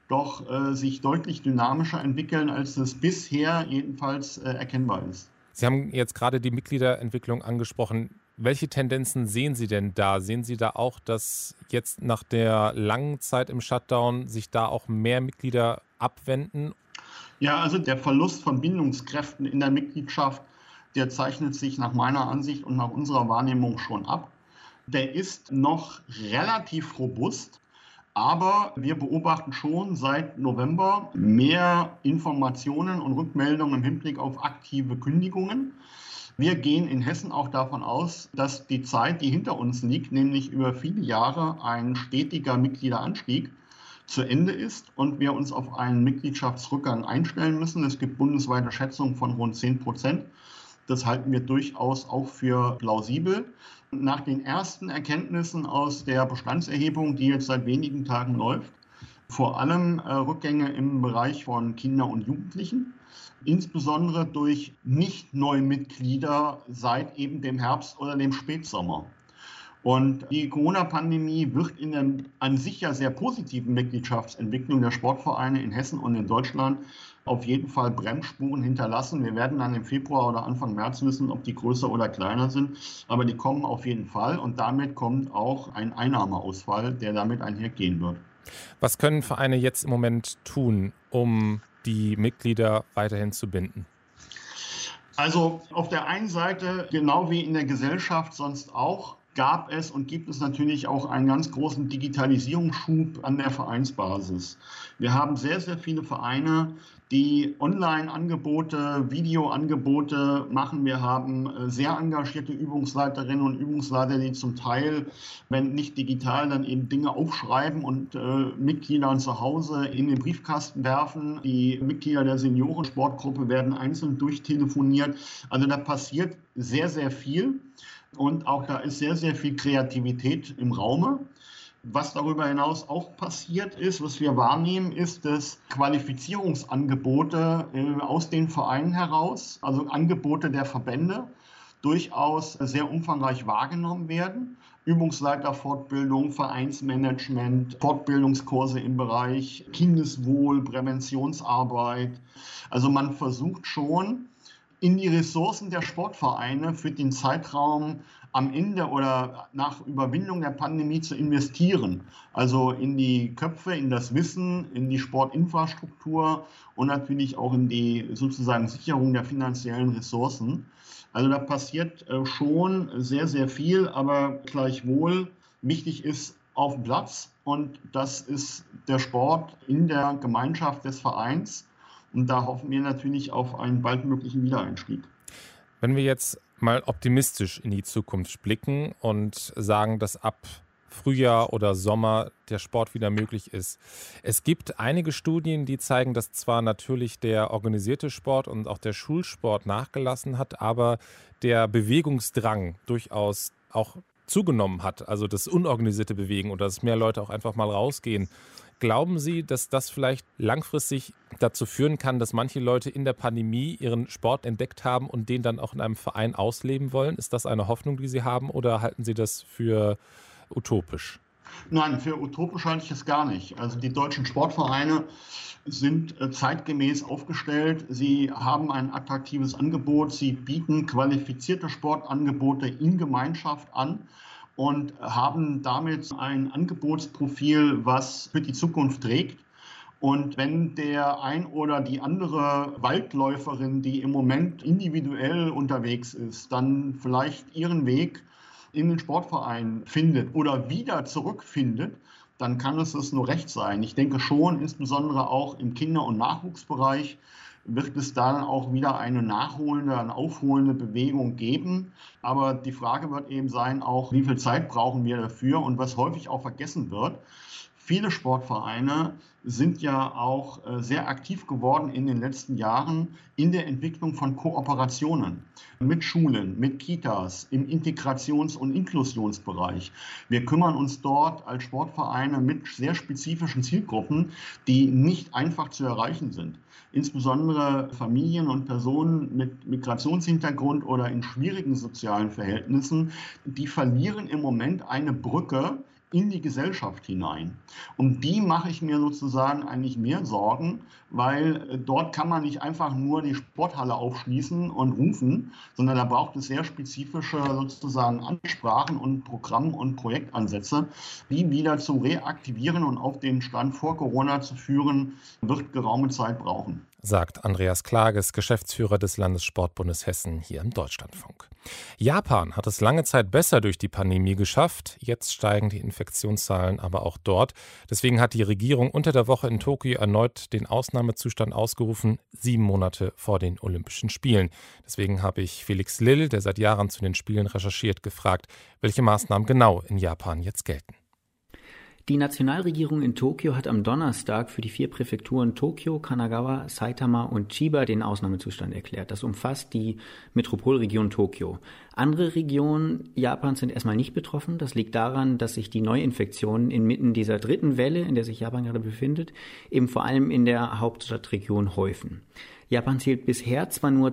doch sich deutlich dynamischer entwickeln, als es bisher jedenfalls erkennbar ist. Sie haben jetzt gerade die Mitgliederentwicklung angesprochen. Welche Tendenzen sehen Sie denn da? Sehen Sie da auch, dass jetzt nach der langen Zeit im Shutdown sich da auch mehr Mitglieder abwenden? Ja, also der Verlust von Bindungskräften in der Mitgliedschaft, der zeichnet sich nach meiner Ansicht und nach unserer Wahrnehmung schon ab. Der ist noch relativ robust, aber wir beobachten schon seit November mehr Informationen und Rückmeldungen im Hinblick auf aktive Kündigungen. Wir gehen in Hessen auch davon aus, dass die Zeit, die hinter uns liegt, nämlich über viele Jahre ein stetiger Mitgliederanstieg, zu Ende ist und wir uns auf einen Mitgliedschaftsrückgang einstellen müssen. Es gibt bundesweite Schätzungen von rund 10%. Das halten wir durchaus auch für plausibel. Nach den ersten Erkenntnissen aus der Bestandserhebung, die jetzt seit wenigen Tagen läuft, vor allem Rückgänge im Bereich von Kindern und Jugendlichen, insbesondere durch Nicht-Neumitglieder seit eben dem Herbst oder dem Spätsommer. Und die Corona-Pandemie wird in der an sich ja sehr positiven Mitgliedschaftsentwicklung der Sportvereine in Hessen und in Deutschland auf jeden Fall Bremsspuren hinterlassen. Wir werden dann im Februar oder Anfang März wissen, ob die größer oder kleiner sind. Aber die kommen auf jeden Fall und damit kommt auch ein Einnahmeausfall, der damit einhergehen wird. Was können Vereine jetzt im Moment tun, um die Mitglieder weiterhin zu binden? Also auf der einen Seite, genau wie in der Gesellschaft sonst auch, gab es und gibt es natürlich auch einen ganz großen Digitalisierungsschub an der Vereinsbasis. Wir haben sehr, sehr viele Vereine, die Online-Angebote, Videoangebote machen. Wir haben sehr engagierte Übungsleiterinnen und Übungsleiter, die zum Teil, wenn nicht digital, dann eben Dinge aufschreiben und Mitgliedern zu Hause in den Briefkasten werfen. Die Mitglieder der Seniorensportgruppe werden einzeln durchtelefoniert. Also da passiert sehr, sehr viel. Und auch da ist sehr, sehr viel Kreativität im Raume. Was darüber hinaus auch passiert ist, was wir wahrnehmen, ist, dass Qualifizierungsangebote aus den Vereinen heraus, also Angebote der Verbände, durchaus sehr umfangreich wahrgenommen werden. Übungsleiterfortbildung, Vereinsmanagement, Fortbildungskurse im Bereich Kindeswohl, Präventionsarbeit. Also man versucht schon, in die Ressourcen der Sportvereine für den Zeitraum am Ende oder nach Überwindung der Pandemie zu investieren. Also in die Köpfe, in das Wissen, in die Sportinfrastruktur und natürlich auch in die sozusagen Sicherung der finanziellen Ressourcen. Also da passiert schon sehr, sehr viel, aber gleichwohl wichtig ist auf Platz und das ist der Sport in der Gemeinschaft des Vereins. Und da hoffen wir natürlich auf einen baldmöglichen Wiedereinstieg. Wenn wir jetzt mal optimistisch in die Zukunft blicken und sagen, dass ab Frühjahr oder Sommer der Sport wieder möglich ist. Es gibt einige Studien, die zeigen, dass zwar natürlich der organisierte Sport und auch der Schulsport nachgelassen hat, aber der Bewegungsdrang durchaus auch zugenommen hat. Also das unorganisierte Bewegen oder dass mehr Leute auch einfach mal rausgehen. Glauben Sie, dass das vielleicht langfristig dazu führen kann, dass manche Leute in der Pandemie ihren Sport entdeckt haben und den dann auch in einem Verein ausleben wollen? Ist das eine Hoffnung, die Sie haben, oder halten Sie das für utopisch? Nein, für utopisch halte ich es gar nicht. Also die deutschen Sportvereine sind zeitgemäß aufgestellt. Sie haben ein attraktives Angebot. Sie bieten qualifizierte Sportangebote in Gemeinschaft an und haben damit ein Angebotsprofil, was für die Zukunft trägt. Und wenn der ein oder die andere Waldläuferin, die im Moment individuell unterwegs ist, dann vielleicht ihren Weg in den Sportverein findet oder wieder zurückfindet, dann kann es nur recht sein. Ich denke schon, insbesondere auch im Kinder- und Nachwuchsbereich wird es dann auch wieder eine aufholende Bewegung geben. Aber die Frage wird eben sein, auch wie viel Zeit brauchen wir dafür, und was häufig auch vergessen wird. Viele Sportvereine sind ja auch sehr aktiv geworden in den letzten Jahren in der Entwicklung von Kooperationen mit Schulen, mit Kitas, im Integrations- und Inklusionsbereich. Wir kümmern uns dort als Sportvereine mit sehr spezifischen Zielgruppen, die nicht einfach zu erreichen sind. Insbesondere Familien und Personen mit Migrationshintergrund oder in schwierigen sozialen Verhältnissen, die verlieren im Moment eine Brücke in die Gesellschaft hinein. Um die mache ich mir sozusagen eigentlich mehr Sorgen, weil dort kann man nicht einfach nur die Sporthalle aufschließen und rufen, sondern da braucht es sehr spezifische sozusagen Ansprachen und Programm- und Projektansätze, die wieder zu reaktivieren und auf den Stand vor Corona zu führen, wird geraume Zeit brauchen. Sagt Andreas Klages, Geschäftsführer des Landessportbundes Hessen hier im Deutschlandfunk. Japan hat es lange Zeit besser durch die Pandemie geschafft. Jetzt steigen die Infektionszahlen aber auch dort. Deswegen hat die Regierung unter der Woche in Tokio erneut den Ausnahmezustand ausgerufen, 7 Monate vor den Olympischen Spielen. Deswegen habe ich Felix Lill, der seit Jahren zu den Spielen recherchiert, gefragt, welche Maßnahmen genau in Japan jetzt gelten. Die Nationalregierung in Tokio hat am Donnerstag für die 4 Präfekturen Tokio, Kanagawa, Saitama und Chiba den Ausnahmezustand erklärt. Das umfasst die Metropolregion Tokio. Andere Regionen Japans sind erstmal nicht betroffen. Das liegt daran, dass sich die Neuinfektionen inmitten dieser 3. Welle, in der sich Japan gerade befindet, eben vor allem in der Hauptstadtregion häufen. Japan zählt bisher zwar nur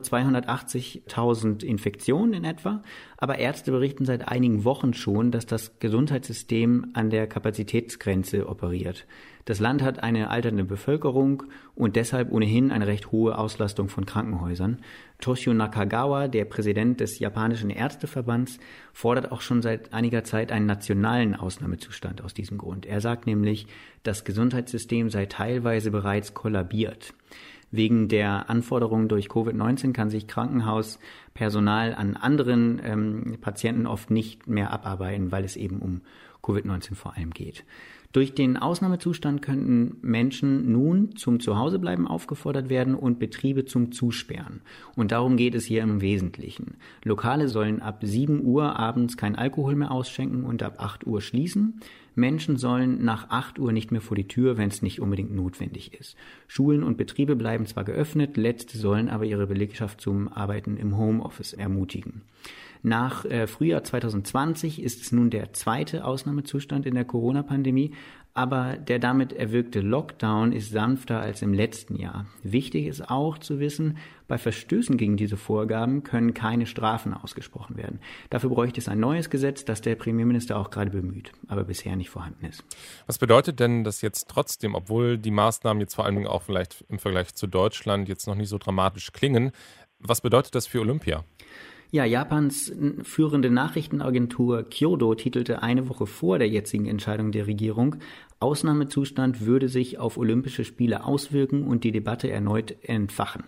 280.000 Infektionen in etwa, aber Ärzte berichten seit einigen Wochen schon, dass das Gesundheitssystem an der Kapazitätsgrenze operiert. Das Land hat eine alternde Bevölkerung und deshalb ohnehin eine recht hohe Auslastung von Krankenhäusern. Toshio Nakagawa, der Präsident des japanischen Ärzteverbands, fordert auch schon seit einiger Zeit einen nationalen Ausnahmezustand aus diesem Grund. Er sagt nämlich, das Gesundheitssystem sei teilweise bereits kollabiert. Wegen der Anforderungen durch Covid-19 kann sich Krankenhauspersonal an anderen Patienten oft nicht mehr abarbeiten, weil es eben um Covid-19 vor allem geht. Durch den Ausnahmezustand könnten Menschen nun zum Zuhausebleiben aufgefordert werden und Betriebe zum Zusperren. Und darum geht es hier im Wesentlichen. Lokale sollen ab 7 Uhr abends kein Alkohol mehr ausschenken und ab 8 Uhr schließen. Menschen sollen nach 8 Uhr nicht mehr vor die Tür, wenn es nicht unbedingt notwendig ist. Schulen und Betriebe bleiben zwar geöffnet, letzte sollen aber ihre Belegschaft zum Arbeiten im Homeoffice ermutigen. Nach Frühjahr 2020 ist es nun der 2. Ausnahmezustand in der Corona-Pandemie, aber der damit erwirkte Lockdown ist sanfter als im letzten Jahr. Wichtig ist auch zu wissen, bei Verstößen gegen diese Vorgaben können keine Strafen ausgesprochen werden. Dafür bräuchte es ein neues Gesetz, das der Premierminister auch gerade bemüht, aber bisher nicht vorhanden ist. Was bedeutet denn das jetzt trotzdem, obwohl die Maßnahmen jetzt vor allen Dingen auch vielleicht im Vergleich zu Deutschland jetzt noch nicht so dramatisch klingen, was bedeutet das für Olympia? Ja, Japans führende Nachrichtenagentur Kyodo titelte eine Woche vor der jetzigen Entscheidung der Regierung, Ausnahmezustand würde sich auf Olympische Spiele auswirken und die Debatte erneut entfachen.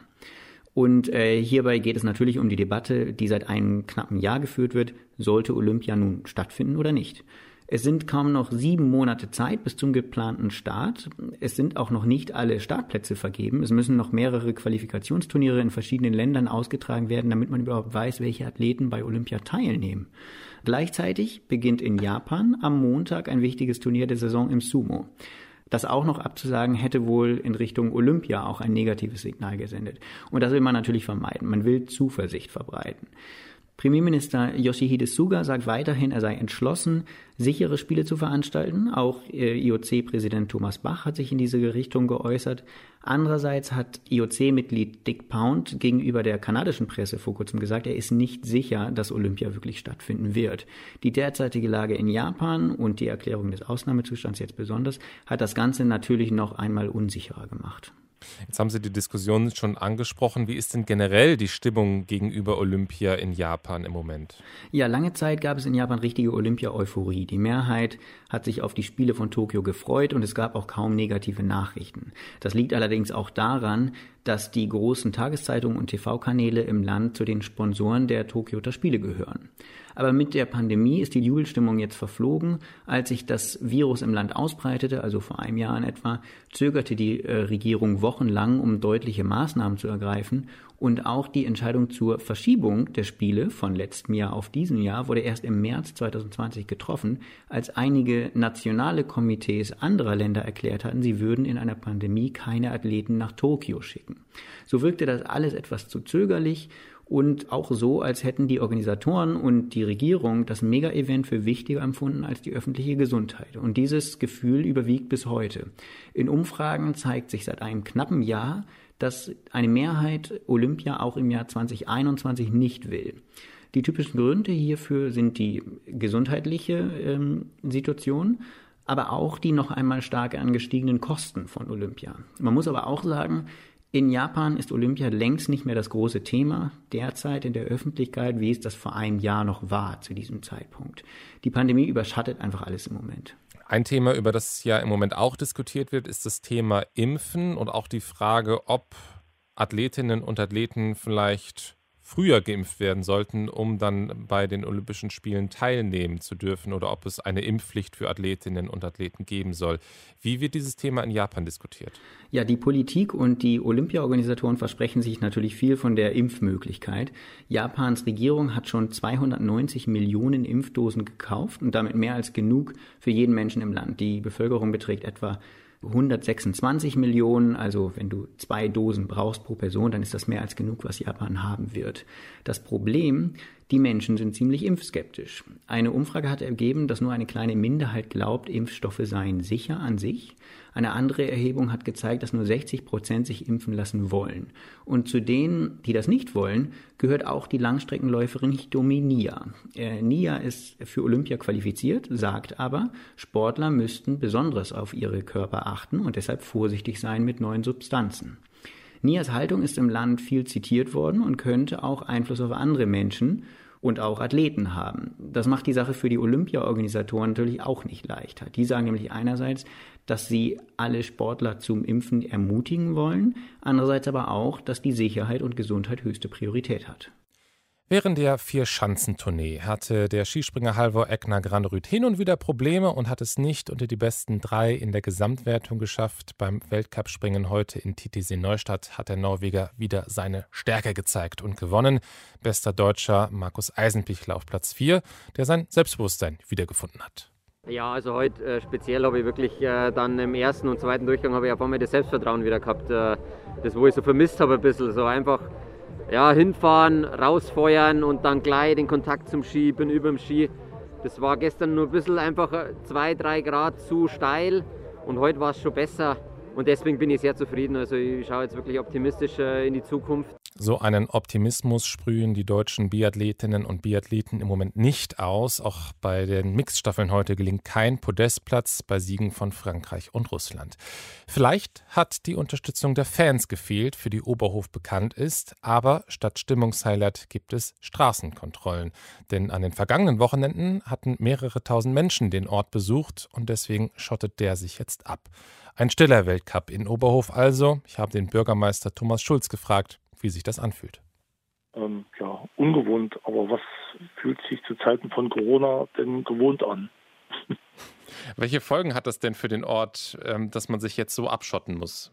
Und hierbei geht es natürlich um die Debatte, die seit einem knappen Jahr geführt wird, sollte Olympia nun stattfinden oder nicht. Es sind kaum noch 7 Monate Zeit bis zum geplanten Start. Es sind auch noch nicht alle Startplätze vergeben. Es müssen noch mehrere Qualifikationsturniere in verschiedenen Ländern ausgetragen werden, damit man überhaupt weiß, welche Athleten bei Olympia teilnehmen. Gleichzeitig beginnt in Japan am Montag ein wichtiges Turnier der Saison im Sumo. Das auch noch abzusagen, hätte wohl in Richtung Olympia auch ein negatives Signal gesendet. Und das will man natürlich vermeiden. Man will Zuversicht verbreiten. Premierminister Yoshihide Suga sagt weiterhin, er sei entschlossen, sichere Spiele zu veranstalten. Auch IOC-Präsident Thomas Bach hat sich in diese Richtung geäußert. Andererseits hat IOC-Mitglied Dick Pound gegenüber der kanadischen Presse vor kurzem gesagt, er ist nicht sicher, dass Olympia wirklich stattfinden wird. Die derzeitige Lage in Japan und die Erklärung des Ausnahmezustands jetzt besonders hat das Ganze natürlich noch einmal unsicherer gemacht. Jetzt haben Sie die Diskussion schon angesprochen. Wie ist denn generell die Stimmung gegenüber Olympia in Japan im Moment? Ja, lange Zeit gab es in Japan richtige Olympia-Euphorie. Die Mehrheit hat sich auf die Spiele von Tokio gefreut und es gab auch kaum negative Nachrichten. Das liegt allerdings auch daran, dass die großen Tageszeitungen und TV-Kanäle im Land zu den Sponsoren der Tokioter Spiele gehören. Aber mit der Pandemie ist die Jubelstimmung jetzt verflogen. Als sich das Virus im Land ausbreitete, also vor einem Jahr in etwa, zögerte die Regierung wochenlang, um deutliche Maßnahmen zu ergreifen. Und auch die Entscheidung zur Verschiebung der Spiele von letztem Jahr auf diesem Jahr wurde erst im März 2020 getroffen, als einige nationale Komitees anderer Länder erklärt hatten, sie würden in einer Pandemie keine Athleten nach Tokio schicken. So wirkte das alles etwas zu zögerlich und auch so, als hätten die Organisatoren und die Regierung das Mega-Event für wichtiger empfunden als die öffentliche Gesundheit. Und dieses Gefühl überwiegt bis heute. In Umfragen zeigt sich seit einem knappen Jahr, dass eine Mehrheit Olympia auch im Jahr 2021 nicht will. Die typischen Gründe hierfür sind die gesundheitliche Situation, aber auch die noch einmal stark angestiegenen Kosten von Olympia. Man muss aber auch sagen, in Japan ist Olympia längst nicht mehr das große Thema derzeit in der Öffentlichkeit, wie es das vor einem Jahr noch war zu diesem Zeitpunkt. Die Pandemie überschattet einfach alles im Moment. Ein Thema, über das ja im Moment auch diskutiert wird, ist das Thema Impfen und auch die Frage, ob Athletinnen und Athleten vielleicht früher geimpft werden sollten, um dann bei den Olympischen Spielen teilnehmen zu dürfen, oder ob es eine Impfpflicht für Athletinnen und Athleten geben soll. Wie wird dieses Thema in Japan diskutiert? Ja, die Politik und die Olympia-Organisatoren versprechen sich natürlich viel von der Impfmöglichkeit. Japans Regierung hat schon 290 Millionen Impfdosen gekauft und damit mehr als genug für jeden Menschen im Land. Die Bevölkerung beträgt etwa 126 Millionen, also wenn du 2 Dosen brauchst pro Person, dann ist das mehr als genug, was Japan haben wird. Das Problem, die Menschen sind ziemlich impfskeptisch. Eine Umfrage hat ergeben, dass nur eine kleine Minderheit glaubt, Impfstoffe seien sicher an sich. Eine andere Erhebung hat gezeigt, dass nur 60% sich impfen lassen wollen. Und zu denen, die das nicht wollen, gehört auch die Langstreckenläuferin Hitomi Nia. Nia ist für Olympia qualifiziert, sagt aber, Sportler müssten besonders auf ihre Körper achten und deshalb vorsichtig sein mit neuen Substanzen. Nias Haltung ist im Land viel zitiert worden und könnte auch Einfluss auf andere Menschen und auch Athleten haben. Das macht die Sache für die Olympia-Organisatoren natürlich auch nicht leichter. Die sagen nämlich einerseits, dass sie alle Sportler zum Impfen ermutigen wollen, andererseits aber auch, dass die Sicherheit und Gesundheit höchste Priorität hat. Während der Vierschanzentournee hatte der Skispringer Halvor Egner Granerud hin und wieder Probleme und hat es nicht unter die besten 3 in der Gesamtwertung geschafft. Beim Weltcup-Springen heute in Titisee Neustadt hat der Norweger wieder seine Stärke gezeigt und gewonnen. Bester Deutscher Markus Eisenbichler auf Platz 4, der sein Selbstbewusstsein wiedergefunden hat. Ja, also heute speziell habe ich wirklich dann im ersten und zweiten Durchgang habe ich auf einmal das Selbstvertrauen wieder gehabt. Das, wo ich so vermisst habe ein bisschen, so einfach hinfahren, rausfeuern und dann gleich den Kontakt zum Ski, bin über dem Ski. Das war gestern nur ein bisschen einfach 2-3 Grad zu steil und heute war es schon besser und deswegen bin ich sehr zufrieden. Also ich schaue jetzt wirklich optimistisch in die Zukunft. So einen Optimismus sprühen die deutschen Biathletinnen und Biathleten im Moment nicht aus. Auch bei den Mixstaffeln heute gelingt kein Podestplatz bei Siegen von Frankreich und Russland. Vielleicht hat die Unterstützung der Fans gefehlt, für die Oberhof bekannt ist. Aber statt Stimmungshighlight gibt es Straßenkontrollen. Denn an den vergangenen Wochenenden hatten mehrere tausend Menschen den Ort besucht und deswegen schottet der sich jetzt ab. Ein stiller Weltcup in Oberhof also. Ich habe den Bürgermeister Thomas Schulz gefragt, wie sich das anfühlt. Ungewohnt, aber was fühlt sich zu Zeiten von Corona denn gewohnt an? Welche Folgen hat das denn für den Ort, dass man sich jetzt so abschotten muss?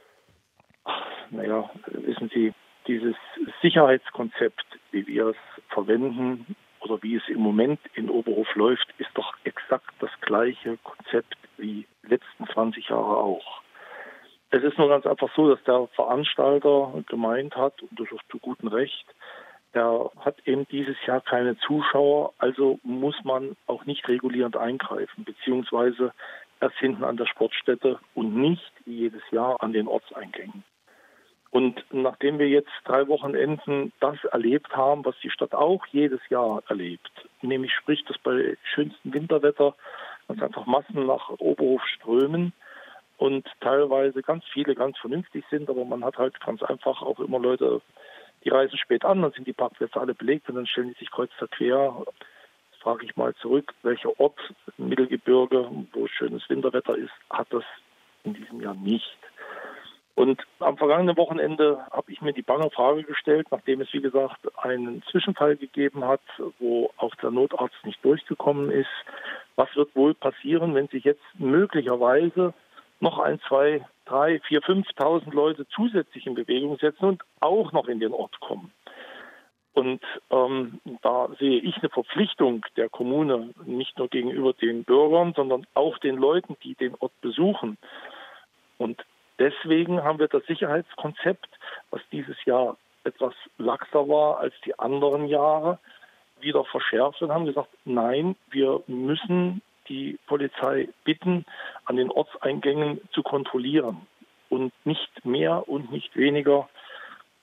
Wissen Sie, dieses Sicherheitskonzept, wie wir es verwenden oder wie es im Moment in Oberhof läuft, ist doch exakt das gleiche Konzept wie die letzten 20 Jahre auch. Es ist nur ganz einfach so, dass der Veranstalter gemeint hat, und das ist zu gutem Recht, er hat eben dieses Jahr keine Zuschauer, also muss man auch nicht regulierend eingreifen, beziehungsweise erst hinten an der Sportstätte und nicht wie jedes Jahr an den Ortseingängen. Und nachdem wir jetzt 3 Wochenenden das erlebt haben, was die Stadt auch jedes Jahr erlebt, nämlich sprich, dass bei schönstem Winterwetter ganz einfach Massen nach Oberhof strömen, und teilweise ganz viele ganz vernünftig sind, aber man hat halt ganz einfach auch immer Leute, die reisen spät an, dann sind die Parkplätze alle belegt und dann stellen die sich kreuz verquer. Jetzt frage ich mal zurück, welcher Ort im Mittelgebirge, wo schönes Winterwetter ist, hat das in diesem Jahr nicht. Und am vergangenen Wochenende habe ich mir die bange Frage gestellt, nachdem es, wie gesagt, einen Zwischenfall gegeben hat, wo auch der Notarzt nicht durchgekommen ist. Was wird wohl passieren, wenn sich jetzt möglicherweise noch 1, 2, 3, 4, 5.000 Leute zusätzlich in Bewegung setzen und auch noch in den Ort kommen? Und da sehe ich eine Verpflichtung der Kommune, nicht nur gegenüber den Bürgern, sondern auch den Leuten, die den Ort besuchen. Und deswegen haben wir das Sicherheitskonzept, was dieses Jahr etwas laxer war als die anderen Jahre, wieder verschärft und haben gesagt, nein, wir müssen die Polizei bitten, an den Ortseingängen zu kontrollieren und nicht mehr und nicht weniger.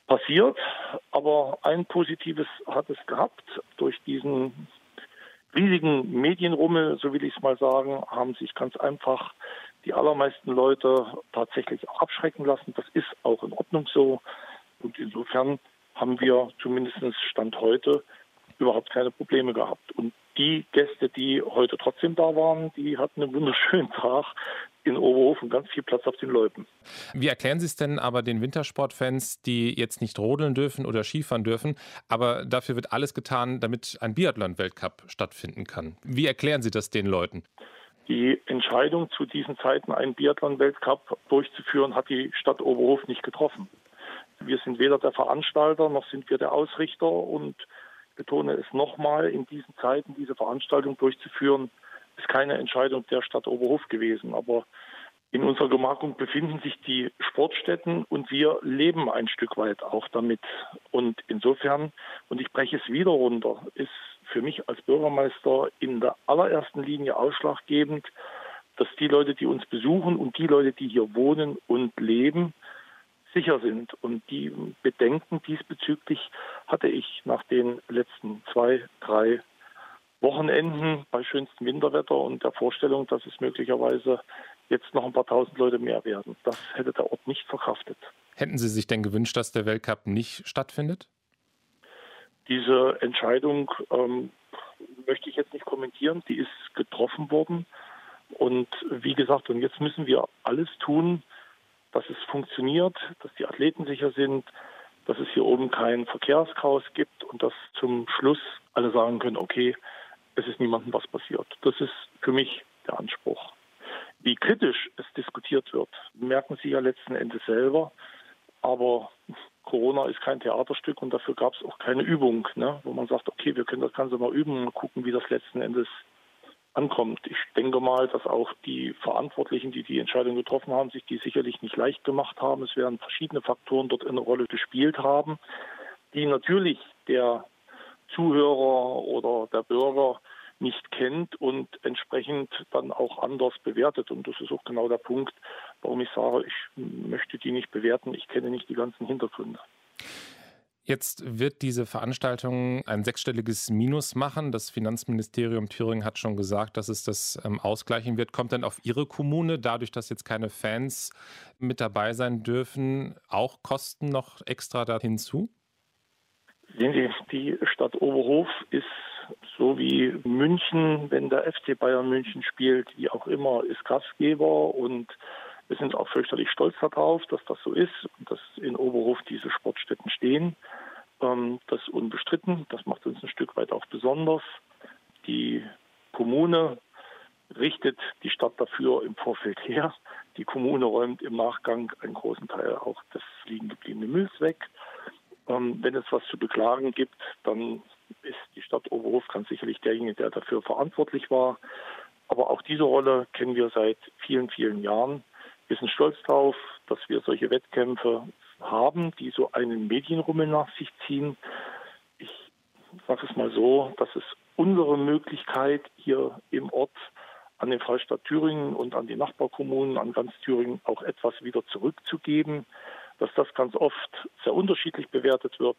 passiert. Aber ein Positives hat es gehabt. Durch diesen riesigen Medienrummel, so will ich es mal sagen, haben sich ganz einfach die allermeisten Leute tatsächlich auch abschrecken lassen. Das ist auch in Ordnung so. Und insofern haben wir zumindest Stand heute überhaupt keine Probleme gehabt. Und die Gäste, die heute trotzdem da waren, die hatten einen wunderschönen Tag in Oberhof und ganz viel Platz auf den Loipen. Wie erklären Sie es denn aber den Wintersportfans, die jetzt nicht rodeln dürfen oder Skifahren dürfen, aber dafür wird alles getan, damit ein Biathlon-Weltcup stattfinden kann? Wie erklären Sie das den Leuten? Die Entscheidung, zu diesen Zeiten einen Biathlon-Weltcup durchzuführen, hat die Stadt Oberhof nicht getroffen. Wir sind weder der Veranstalter, noch sind wir der Ausrichter und betone es nochmal, in diesen Zeiten diese Veranstaltung durchzuführen, ist keine Entscheidung der Stadt Oberhof gewesen. Aber in unserer Gemarkung befinden sich die Sportstätten und wir leben ein Stück weit auch damit. Und insofern, und ich breche es wieder runter, ist für mich als Bürgermeister in der allerersten Linie ausschlaggebend, dass die Leute, die uns besuchen und die Leute, die hier wohnen und leben, sicher sind. Und die Bedenken diesbezüglich hatte ich nach den letzten 2, 3 Wochenenden bei schönstem Winterwetter und der Vorstellung, dass es möglicherweise jetzt noch ein paar tausend Leute mehr werden. Das hätte der Ort nicht verkraftet. Hätten Sie sich denn gewünscht, dass der Weltcup nicht stattfindet? Diese Entscheidung möchte ich jetzt nicht kommentieren. Die ist getroffen worden. Und wie gesagt, und jetzt müssen wir alles tun, dass es funktioniert, dass die Athleten sicher sind, dass es hier oben kein Verkehrschaos gibt und dass zum Schluss alle sagen können, okay, es ist niemandem was passiert. Das ist für mich der Anspruch. Wie kritisch es diskutiert wird, merken Sie ja letzten Endes selber. Aber Corona ist kein Theaterstück und dafür gab es auch keine Übung, ne, wo man sagt, okay, wir können das Ganze mal üben und gucken, wie das letzten Endes ankommt. Ich denke mal, dass auch die Verantwortlichen, die die Entscheidung getroffen haben, sich die sicherlich nicht leicht gemacht haben. Es werden verschiedene Faktoren dort eine Rolle gespielt haben, die natürlich der Zuhörer oder der Bürger nicht kennt und entsprechend dann auch anders bewertet. Und das ist auch genau der Punkt, warum ich sage, ich möchte die nicht bewerten. Ich kenne nicht die ganzen Hintergründe. Jetzt wird diese Veranstaltung ein 6-stelliges Minus machen. Das Finanzministerium Thüringen hat schon gesagt, dass es das ausgleichen wird. Kommt dann auf Ihre Kommune, dadurch, dass jetzt keine Fans mit dabei sein dürfen, auch Kosten noch extra da hinzu? Sehen Sie, die Stadt Oberhof ist so wie München, wenn der FC Bayern München spielt, wie auch immer, ist Gastgeber und wir sind auch fürchterlich stolz darauf, dass das so ist und dass in Oberhof diese Sportstätten stehen. Das ist unbestritten, das macht uns ein Stück weit auch besonders. Die Kommune richtet die Stadt dafür im Vorfeld her. Die Kommune räumt im Nachgang einen großen Teil auch des liegen gebliebenen Mülls weg. Wenn es was zu beklagen gibt, dann ist die Stadt Oberhof ganz sicherlich derjenige, der dafür verantwortlich war. Aber auch diese Rolle kennen wir seit vielen, vielen Jahren. Wir sind stolz darauf, dass wir solche Wettkämpfe haben, die so einen Medienrummel nach sich ziehen. Ich sage es mal so, das ist unsere Möglichkeit, hier im Ort an den Freistaat Thüringen und an die Nachbarkommunen, an ganz Thüringen auch etwas wieder zurückzugeben. Dass das ganz oft sehr unterschiedlich bewertet wird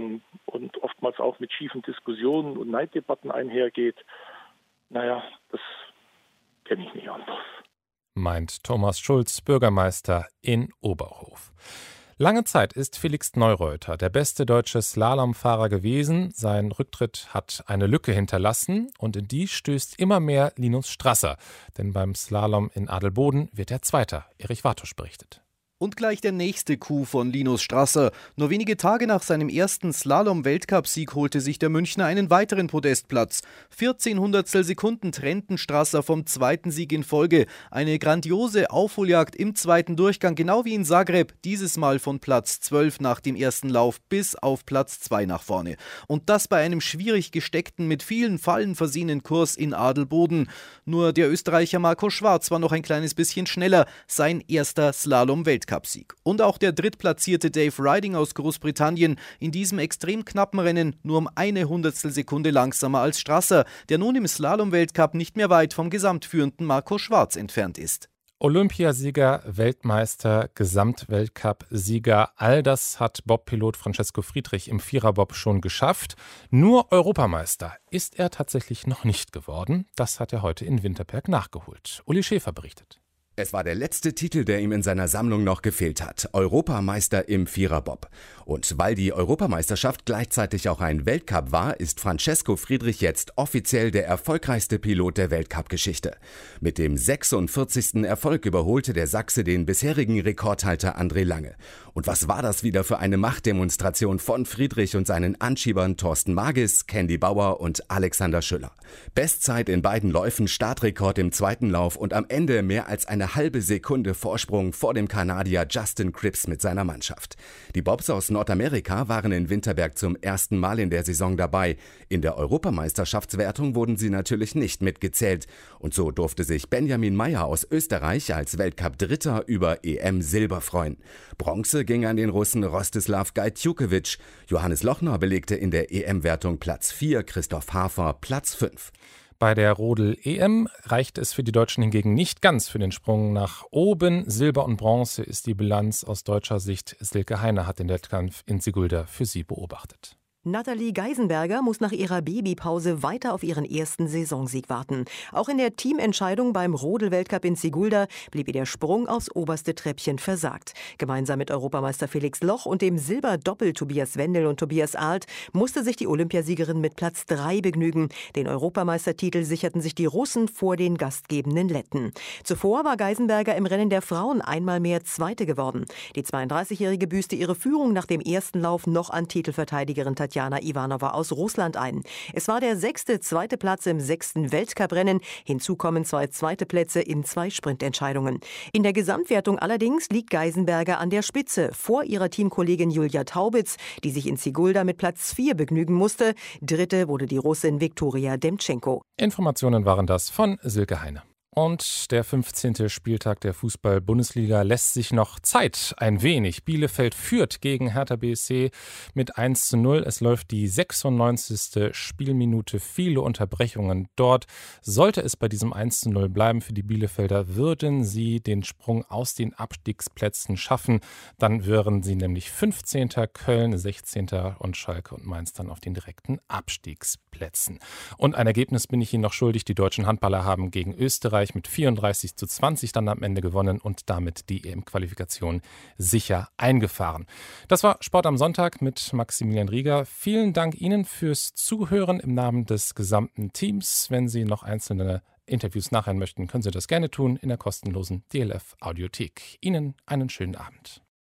und oftmals auch mit schiefen Diskussionen und Neiddebatten einhergeht, naja, das kenne ich nicht anders. Meint Thomas Schulz, Bürgermeister in Oberhof. Lange Zeit ist Felix Neureuter der beste deutsche Slalomfahrer gewesen. Sein Rücktritt hat eine Lücke hinterlassen und in die stößt immer mehr Linus Strasser. Denn beim Slalom in Adelboden wird er Zweiter. Erich Wartusch berichtet. Und gleich der nächste Coup von Linus Strasser. Nur wenige Tage nach seinem ersten Slalom-Weltcup-Sieg holte sich der Münchner einen weiteren Podestplatz. 14 Sekunden trennten Strasser vom zweiten Sieg in Folge. Eine grandiose Aufholjagd im zweiten Durchgang, genau wie in Zagreb. Dieses Mal von Platz 12 nach dem ersten Lauf bis auf Platz 2 nach vorne. Und das bei einem schwierig gesteckten, mit vielen Fallen versehenen Kurs in Adelboden. Nur der Österreicher Marco Schwarz war noch ein kleines bisschen schneller. Sein erster Slalom-Weltcup-Sieg. Und auch der drittplatzierte Dave Riding aus Großbritannien in diesem extrem knappen Rennen nur um 1/100 Sekunde langsamer als Strasser, der nun im Slalom-Weltcup nicht mehr weit vom gesamtführenden Marco Schwarz entfernt ist. Olympiasieger, Weltmeister, Gesamtweltcup-Sieger, all das hat Bobpilot Francesco Friedrich im Viererbob schon geschafft. Nur Europameister ist er tatsächlich noch nicht geworden. Das hat er heute in Winterberg nachgeholt. Uli Schäfer berichtet. Es war der letzte Titel, der ihm in seiner Sammlung noch gefehlt hat. Europameister im Viererbob. Und weil die Europameisterschaft gleichzeitig auch ein Weltcup war, ist Francesco Friedrich jetzt offiziell der erfolgreichste Pilot der Weltcup-Geschichte. Mit dem 46. Erfolg überholte der Sachse den bisherigen Rekordhalter André Lange. Und was war das wieder für eine Machtdemonstration von Friedrich und seinen Anschiebern Thorsten Magis, Candy Bauer und Alexander Schüller. Bestzeit in beiden Läufen, Startrekord im zweiten Lauf und am Ende mehr als eine halbe Sekunde Vorsprung vor dem Kanadier Justin Cripps mit seiner Mannschaft. Die Bobs aus Nordamerika waren in Winterberg zum ersten Mal in der Saison dabei. In der Europameisterschaftswertung wurden sie natürlich nicht mitgezählt. Und so durfte sich Benjamin Meyer aus Österreich als Weltcup-Dritter über EM-Silber freuen. Bronze ging an den Russen Rostislav Gajtjukovic. Johannes Lochner belegte in der EM-Wertung Platz 4, Christoph Hafer Platz 5. Bei der Rodel-EM reicht es für die Deutschen hingegen nicht ganz für den Sprung nach oben. Silber und Bronze ist die Bilanz aus deutscher Sicht. Silke Heine hat den Wettkampf in Sigulda für Sie beobachtet. Nathalie Geisenberger muss nach ihrer Babypause weiter auf ihren ersten Saisonsieg warten. Auch in der Teamentscheidung beim Rodel-Weltcup in Sigulda blieb ihr der Sprung aufs oberste Treppchen versagt. Gemeinsam mit Europameister Felix Loch und dem Silberdoppel Tobias Wendel und Tobias Arlt musste sich die Olympiasiegerin mit Platz 3 begnügen. Den Europameistertitel sicherten sich die Russen vor den gastgebenden Letten. Zuvor war Geisenberger im Rennen der Frauen einmal mehr Zweite geworden. Die 32-Jährige büßte ihre Führung nach dem ersten Lauf noch an Titelverteidigerin Tatjana Ivanova aus Russland ein. Es war der zweite Platz im 6. Weltcuprennen. Hinzu kommen 2 zweite Plätze in 2 Sprintentscheidungen. In der Gesamtwertung allerdings liegt Geisenberger an der Spitze, vor ihrer Teamkollegin Julia Taubitz, die sich in Sigulda mit Platz 4 begnügen musste. Dritte wurde die Russin Viktoria Demtschenko. Informationen waren das von Silke Heine. Und der 15. Spieltag der Fußball-Bundesliga lässt sich noch Zeit, ein wenig. Bielefeld führt gegen Hertha BSC mit 1:0. Es läuft die 96. Spielminute, viele Unterbrechungen dort. Sollte es bei diesem 1:0 bleiben für die Bielefelder, würden sie den Sprung aus den Abstiegsplätzen schaffen. Dann wären sie nämlich 15. Köln, 16. und Schalke und Mainz dann auf den direkten Abstiegsplätzen. Und ein Ergebnis bin ich Ihnen noch schuldig. Die deutschen Handballer haben gegen Österreich mit 34:20 dann am Ende gewonnen und damit die EM-Qualifikation sicher eingefahren. Das war Sport am Sonntag mit Maximilian Rieger. Vielen Dank Ihnen fürs Zuhören im Namen des gesamten Teams. Wenn Sie noch einzelne Interviews nachhören möchten, können Sie das gerne tun in der kostenlosen DLF Audiothek. Ihnen einen schönen Abend.